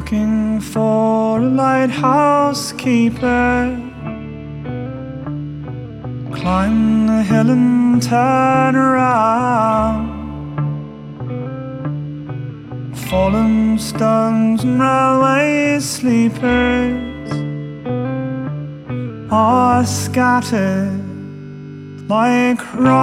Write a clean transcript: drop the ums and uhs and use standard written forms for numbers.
looking for a lighthouse keeper. Climb the hill and turn around. Fallen stones and railway sleepers are scattered like